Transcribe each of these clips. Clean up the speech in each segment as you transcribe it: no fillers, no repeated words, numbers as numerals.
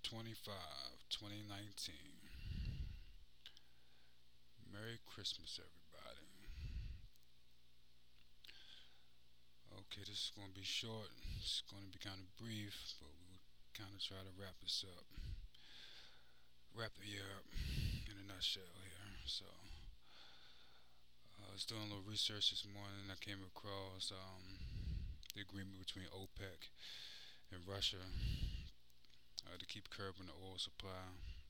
25, 2019. Merry Christmas, everybody. Okay, this is going to be short. It's going to be kind of brief, but we'll kind of try to wrap the year up in a nutshell here. So, I was doing a little research this morning and I came across the agreement between OPEC and Russia to keep curbing the oil supply.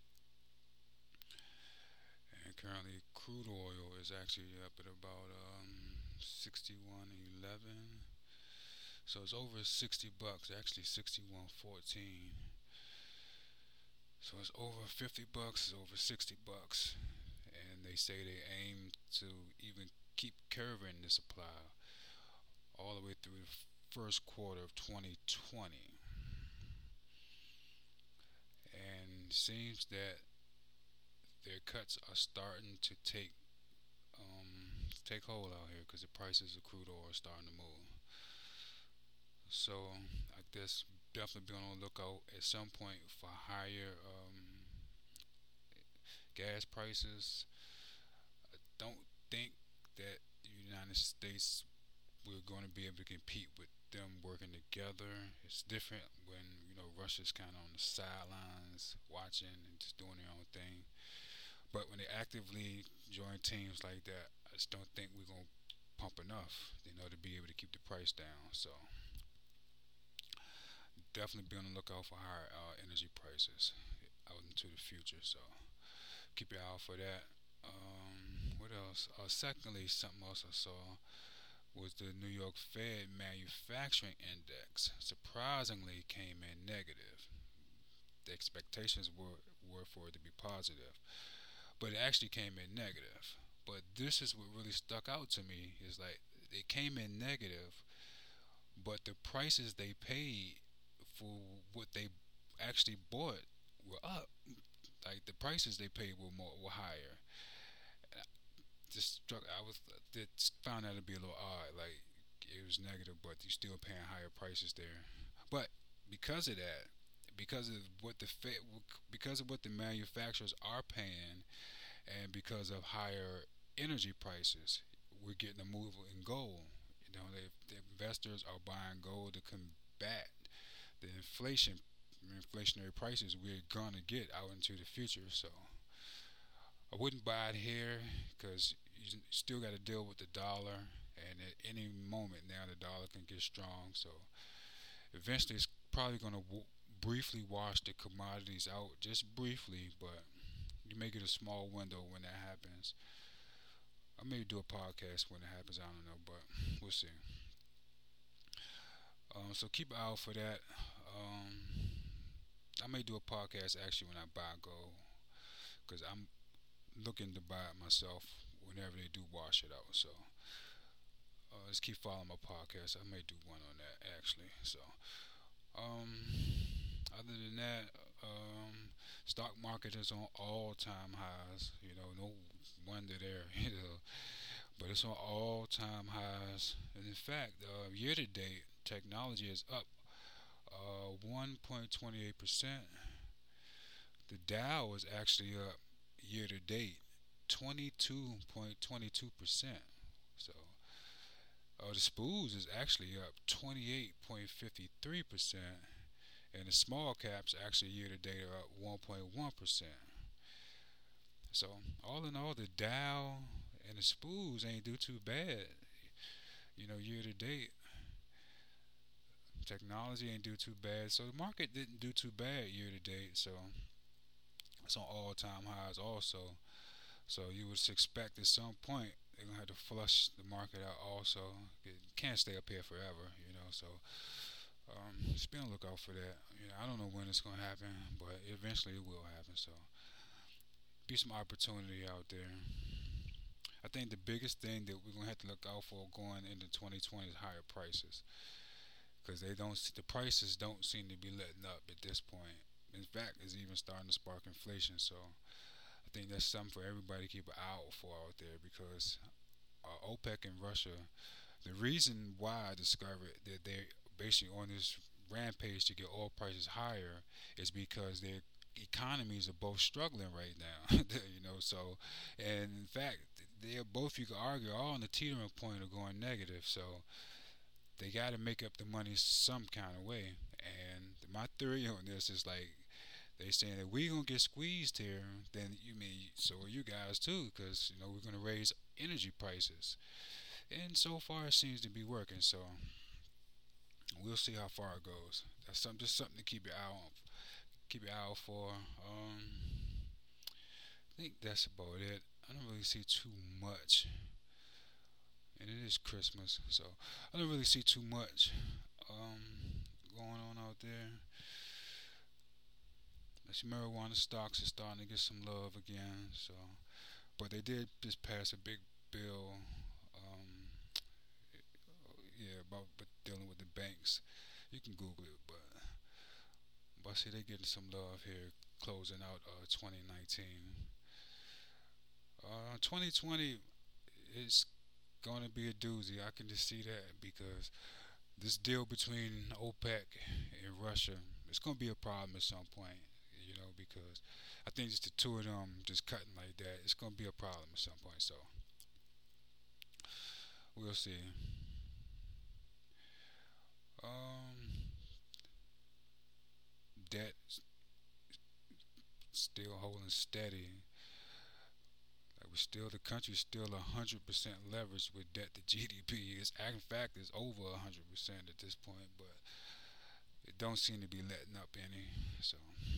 And currently, crude oil is actually up at about 61.11. So it's over $60. Actually, 61.14. So it's over $50. It's over $60, and they say they aim to even keep curbing the supply all the way through the first quarter of 2020. And it seems that their cuts are starting to take hold out here because the prices of crude oil are starting to move. So I guess definitely be on the lookout at some point for higher gas prices. I don't think that the United States we're going to be able to compete with them working together. It's different when Russia's kind of on the sidelines watching and just doing their own thing. But when they actively join teams like that, I just don't think we're going to pump enough, to be able to keep the price down. So definitely be on the lookout for higher energy prices out into the future. So keep your eye out for that. What else? Secondly, something else I saw was the New York Fed Manufacturing Index. Surprisingly, came in negative. The expectations were for it to be positive, but it actually came in negative. But this is what really stuck out to me is like it came in negative, but the prices they paid for what they actually bought were up. Like the prices they paid were higher. Just struck. I was it found that to be a little odd. Like it was negative, but you're still paying higher prices there. But because of that, because of what because of what the manufacturers are paying, and because of higher energy prices, we're getting a move in gold. The investors are buying gold to combat the inflationary prices we're gonna get out into the future. So I wouldn't buy it here because you still got to deal with the dollar, and at any moment now the dollar can get strong. So eventually, it's probably going to briefly wash the commodities out, just briefly, but you may get a small window when that happens. I may do a podcast when it happens. I don't know, but we'll see. So keep an eye out for that. Um, I may do a podcast actually when I buy gold because I'm looking to buy it myself whenever they do wash it out. So just keep following my podcast. I may do one on that actually. So um, other than that, stock market is on all-time highs. No wonder there. But it's on all-time highs. And in fact, year to date, technology is up 1.28%. The Dow is actually up year to date 22.22%. So the SPOOs is actually up 28.53%, and the small caps actually year to date are up 1.1%. So all in all, the Dow and the SPOOs ain't do too bad. Year to date, technology ain't do too bad. So the market didn't do too bad year to date. So it's on all time highs also. So you would expect at some point they're gonna have to flush the market out also. It can't stay up here forever. So just be on the lookout for that. I don't know when it's gonna happen, but eventually it will happen. So be some opportunity out there. I think the biggest thing that we're gonna have to look out for going into 2020 is higher prices because the prices don't seem to be letting up at this point. In fact, it's even starting to spark inflation. So I think that's something for everybody to keep an eye out for out there because OPEC and Russia, the reason why I discovered that they're basically on this rampage to get oil prices higher is because their economies are both struggling right now. So, and in fact, they're both, you could argue, all on the teetering point of going negative. So they got to make up the money some kind of way. And my theory on this is like, they saying that we gonna get squeezed here, then you mean so are you guys too, because we're gonna raise energy prices, and so far it seems to be working. So we'll see how far it goes. That's just something to keep your eye on, keep your eye out for. I think that's about it. I don't really see too much, and it is Christmas, so I don't really see too much going on out there. I see marijuana stocks are starting to get some love again. So, but they did just pass a big bill. Yeah, about but dealing with the banks. You can Google it, but I see they're getting some love here, closing out 2019. 2020 is going to be a doozy. I can just see that because this deal between OPEC and Russia, it's going to be a problem at some point. Because I think just the two of them just cutting like that, it's going to be a problem at some point. So we'll see. Um, Debt still holding steady. Like the country's still 100% leveraged with debt to GDP. In fact, it's over 100% at this point, but it don't seem to be letting up any. So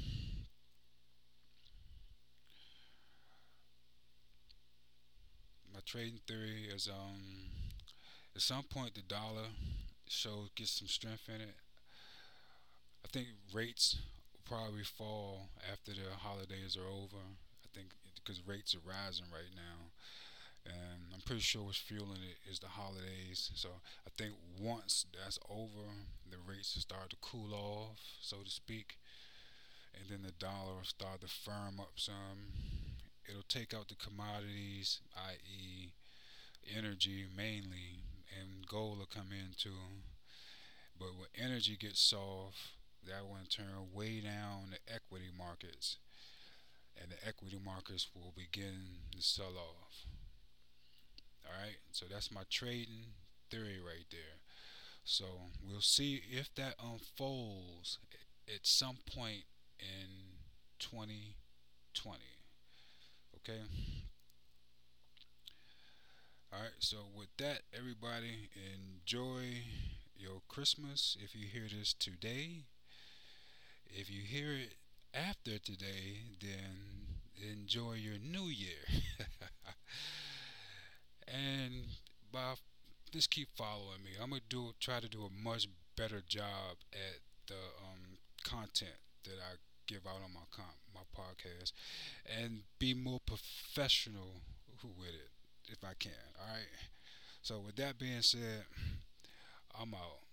my trading theory is at some point the dollar gets some strength in it. I think rates will probably fall after the holidays are over. I think because rates are rising right now, and I'm pretty sure what's fueling it is the holidays. So I think once that's over, the rates will start to cool off, so to speak, and then the dollar will start to firm up some. It'll take out the commodities, i.e., energy mainly, and gold will come in too. But when energy gets soft, that will in turn weigh down the equity markets, and the equity markets will begin to sell off. All right, so that's my trading theory right there. So we'll see if that unfolds at some point in 2020. Okay. All right. So with that, everybody enjoy your Christmas. If you hear this today, if you hear it after today, then enjoy your New Year. And by just keep following me. I'm gonna try to do a much better job at the content that I give out on my podcast, and be more professional with it if I can. All right. So with that being said, I'm out.